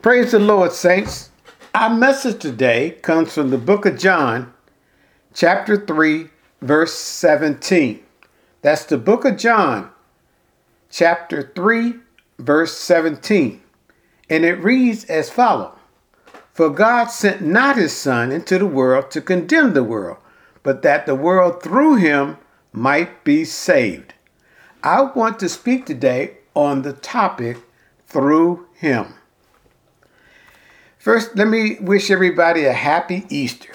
Praise the Lord, saints. Our message today comes from the book of John, chapter 3, verse 17. That's the book of John, chapter 3, verse 17. And it reads as follows. For God sent not his Son into the world to condemn the world, but that the world through him might be saved. I want to speak today on the topic, through him. First, let me wish everybody a happy Easter.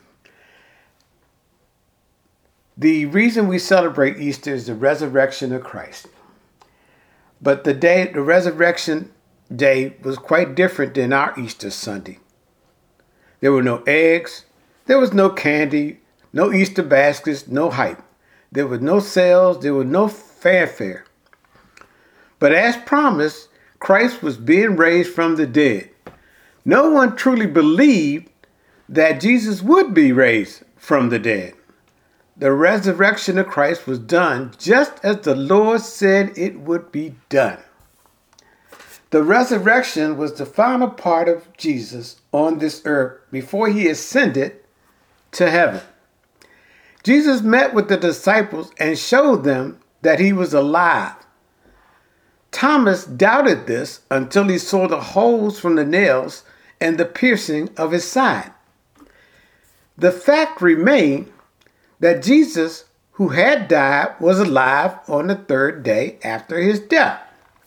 The reason we celebrate Easter is the resurrection of Christ. But the resurrection day was quite different than our Easter Sunday. There were no eggs, there was no candy, no Easter baskets, no hype. There was no sales, there was no fanfare. But as promised, Christ was being raised from the dead. No one truly believed that Jesus would be raised from the dead. The resurrection of Christ was done just as the Lord said it would be done. The resurrection was the final part of Jesus on this earth before he ascended to heaven. Jesus met with the disciples and showed them that he was alive. Thomas doubted this until he saw the holes from the nails and the piercing of his side. The fact remained that Jesus, who had died, was alive on the third day after his death.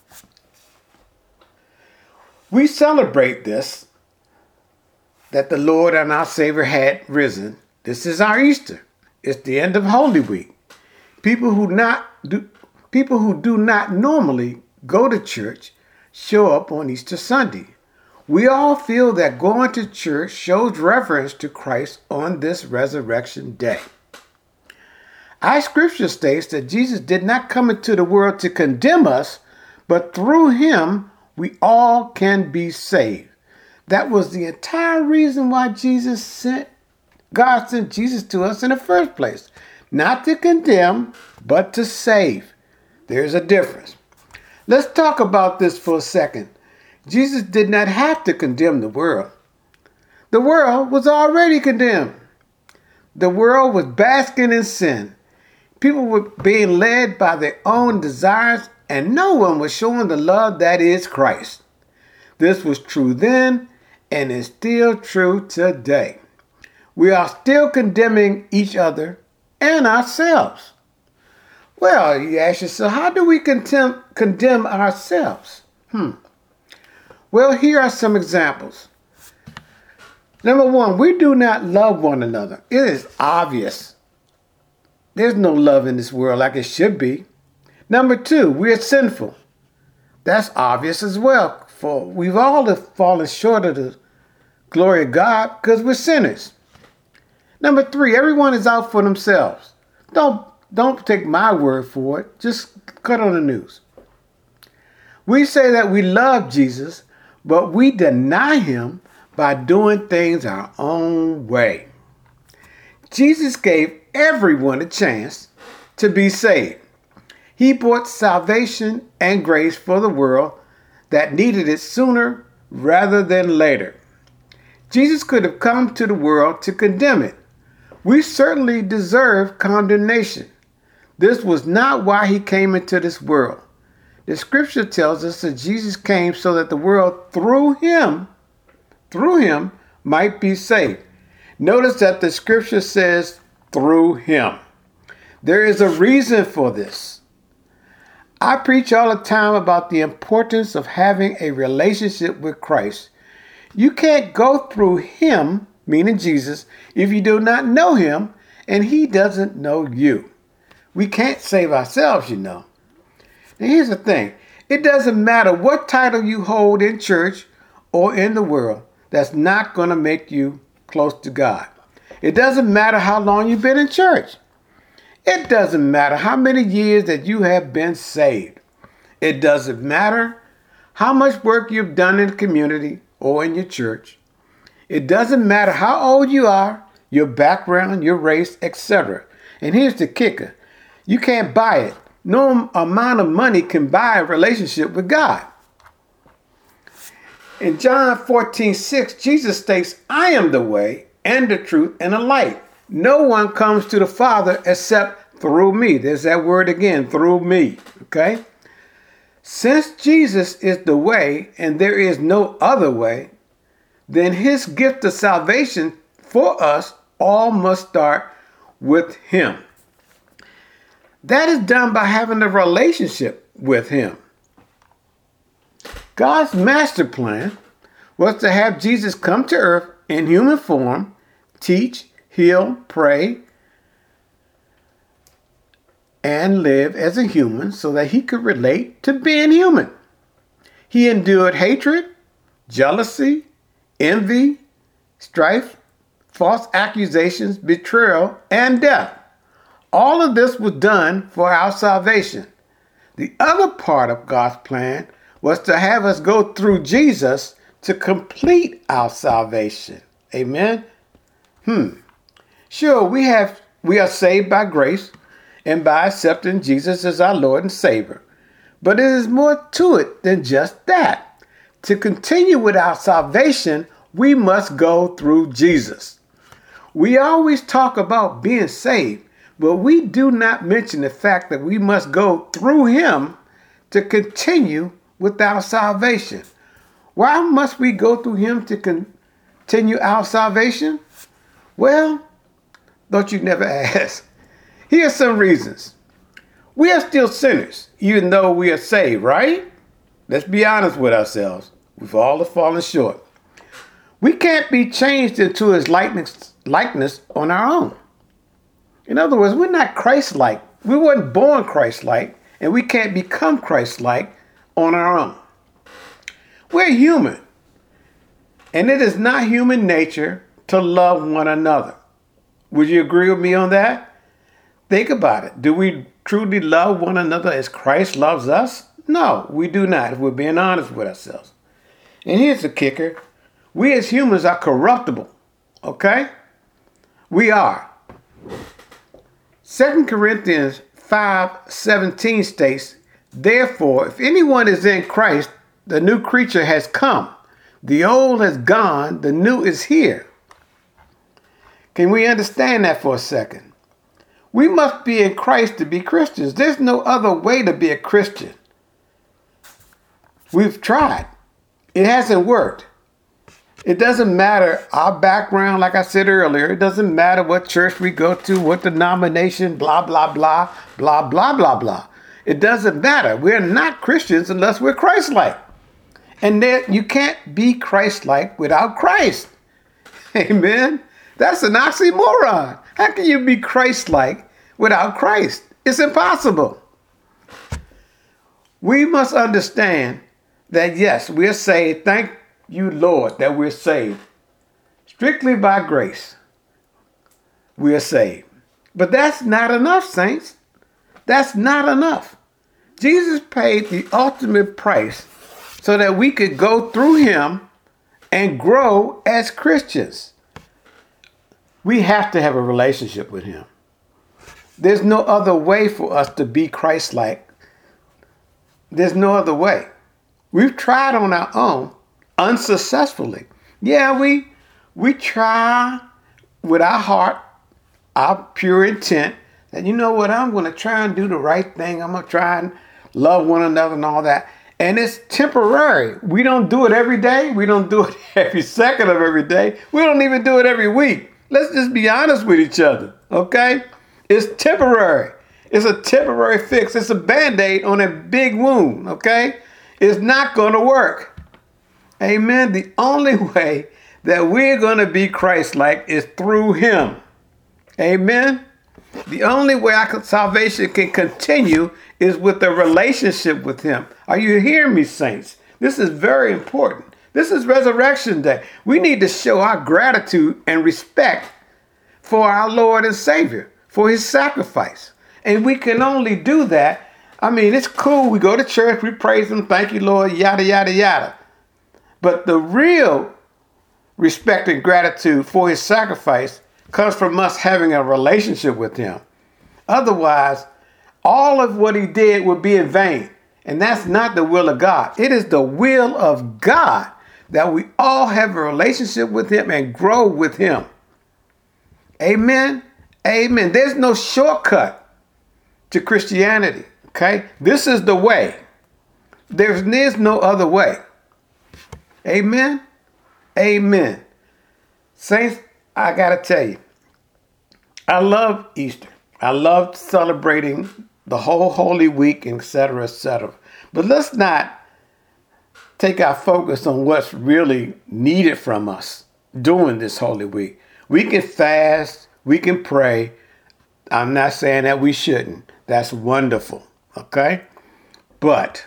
We celebrate this, that the Lord and our Savior had risen. This is our Easter. It's the end of Holy Week. People who do not normally go to church show up on Easter Sunday. We all feel that going to church shows reverence to Christ on this resurrection day. Our scripture states that Jesus did not come into the world to condemn us, but through him we all can be saved. That was the entire reason why God sent Jesus to us in the first place. Not to condemn, but to save. There's a difference. Let's talk about this for a second. Jesus did not have to condemn the world. The world was already condemned. The world was basking in sin. People were being led by their own desires, and no one was showing the love that is Christ. This was true then, and is still true today. We are still condemning each other and ourselves. Well, you ask yourself, how do we condemn ourselves? Well, here are some examples. Number one, we do not love one another. It is obvious. There's no love in this world like it should be. Number two, we are sinful. That's obvious as well. For we've all fallen short of the glory of God because we're sinners. Number three, everyone is out for themselves. Don't take my word for it. Just cut on the news. We say that we love Jesus, but we deny him by doing things our own way. Jesus gave everyone a chance to be saved. He brought salvation and grace for the world that needed it sooner rather than later. Jesus could have come to the world to condemn it. We certainly deserve condemnation. This was not why he came into this world. The scripture tells us that Jesus came so that the world through him might be saved. Notice that the scripture says through him. There is a reason for this. I preach all the time about the importance of having a relationship with Christ. You can't go through him, meaning Jesus, if you do not know him and he doesn't know you. We can't save ourselves, you know. And here's the thing. It doesn't matter what title you hold in church or in the world. That's not going to make you close to God. It doesn't matter how long you've been in church. It doesn't matter how many years that you have been saved. It doesn't matter how much work you've done in the community or in your church. It doesn't matter how old you are, your background, your race, etc. And here's the kicker. You can't buy it. No amount of money can buy a relationship with God. In John 14:6, Jesus states, I am the way and the truth and the light. No one comes to the Father except through me. There's that word again, through me. Okay? Since Jesus is the way and there is no other way, then his gift of salvation for us all must start with him. That is done by having a relationship with him. God's master plan was to have Jesus come to earth in human form, teach, heal, pray, and live as a human so that he could relate to being human. He endured hatred, jealousy, envy, strife, false accusations, betrayal, and death. All of this was done for our salvation. The other part of God's plan was to have us go through Jesus to complete our salvation. Amen? Sure, we are saved by grace and by accepting Jesus as our Lord and Savior. But it is more to it than just that. To continue with our salvation, we must go through Jesus. We always talk about being saved, but we do not mention the fact that we must go through him to continue with our salvation. Why must we go through him to continue our salvation? Well, don't you never ask. Here are some reasons. We are still sinners, even though we are saved, right? Let's be honest with ourselves. We've all fallen short. We can't be changed into his likeness on our own. In other words, we're not Christ-like. We weren't born Christ-like, and we can't become Christ-like on our own. We're human, and it is not human nature to love one another. Would you agree with me on that? Think about it. Do we truly love one another as Christ loves us? No, we do not, if we're being honest with ourselves. And here's the kicker. We as humans are corruptible, okay? We are. 2 Corinthians 5:17 states, therefore, if anyone is in Christ, the new creature has come. The old has gone, the new is here. Can we understand that for a second? We must be in Christ to be Christians. There's no other way to be a Christian. We've tried. It hasn't worked. It doesn't matter our background, like I said earlier. It doesn't matter what church we go to, what denomination, blah, blah, blah, blah, blah, blah, blah. It doesn't matter. We're not Christians unless we're Christ-like. And you can't be Christ-like without Christ. Amen? That's an oxymoron. How can you be Christ-like without Christ? It's impossible. We must understand that, yes, we're saved. Thank you, Lord, that we're saved. Strictly by grace, we are saved. But that's not enough, saints. That's not enough. Jesus paid the ultimate price so that we could go through him and grow as Christians. We have to have a relationship with him. There's no other way for us to be Christ-like. There's no other way. We've tried on our own unsuccessfully. Yeah, we try with our heart, our pure intent, that you know what, I'm going to try and do the right thing. I'm going to try and love one another and all that. And it's temporary. We don't do it every day. We don't do it every second of every day. We don't even do it every week. Let's just be honest with each other, okay? It's temporary. It's a temporary fix. It's a Band-Aid on a big wound, okay? It's not going to work. Amen. The only way that we're going to be Christ-like is through him. Amen. The only way our salvation can continue is with a relationship with him. Are you hearing me, saints? This is very important. This is Resurrection Day. We need to show our gratitude and respect for our Lord and Savior, for his sacrifice. And we can only do that. I mean, it's cool. We go to church, we praise him, thank you, Lord, yada, yada, yada. But the real respect and gratitude for his sacrifice comes from us having a relationship with him. Otherwise, all of what he did would be in vain. And that's not the will of God. It is the will of God that we all have a relationship with him and grow with him. Amen. Amen. There's no shortcut to Christianity. Okay. This is the way. There's no other way. Amen. Amen. Saints, I got to tell you, I love Easter. I love celebrating the whole Holy Week, etc., etc. But let's not take our focus on what's really needed from us during this Holy Week. We can fast. We can pray. I'm not saying that we shouldn't. That's wonderful. Okay? But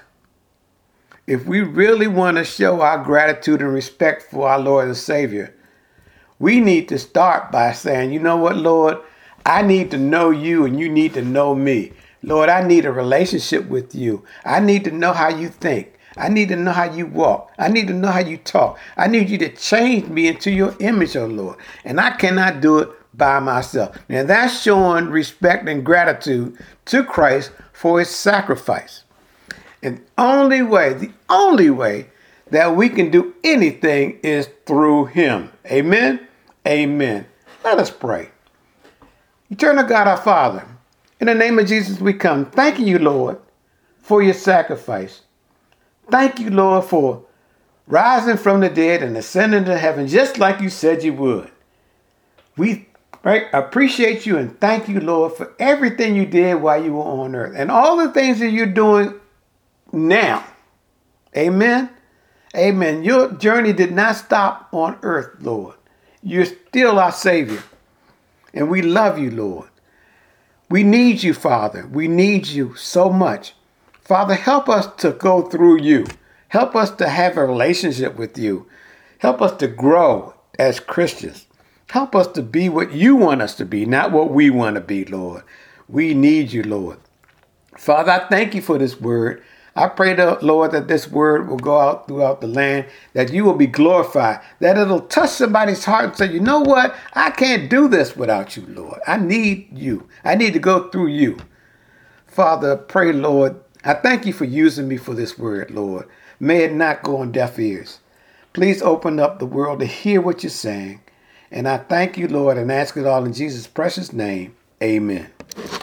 if we really want to show our gratitude and respect for our Lord and Savior, we need to start by saying, you know what, Lord? I need to know you and you need to know me. Lord, I need a relationship with you. I need to know how you think. I need to know how you walk. I need to know how you talk. I need you to change me into your image, oh Lord. And I cannot do it by myself. Now that's showing respect and gratitude to Christ for his sacrifice. And the only way that we can do anything is through him. Amen. Amen. Let us pray. Eternal God, our Father, in the name of Jesus we come. Thanking you, Lord, for your sacrifice. Thank you, Lord, for rising from the dead and ascending to heaven just like you said you would. We appreciate you and thank you, Lord, for everything you did while you were on earth and all the things that you're doing now. Amen. Amen. Your journey did not stop on earth, Lord. You're still our Savior. And we love you, Lord. We need you, Father. We need you so much. Father, help us to go through you. Help us to have a relationship with you. Help us to grow as Christians. Help us to be what you want us to be, not what we want to be, Lord. We need you, Lord. Father, I thank you for this word. I pray, Lord, that this word will go out throughout the land, that you will be glorified, that it'll touch somebody's heart and say, you know what? I can't do this without you, Lord. I need you. I need to go through you. Father, pray, Lord, I thank you for using me for this word, Lord. May it not go on deaf ears. Please open up the world to hear what you're saying. And I thank you, Lord, and ask it all in Jesus' precious name. Amen.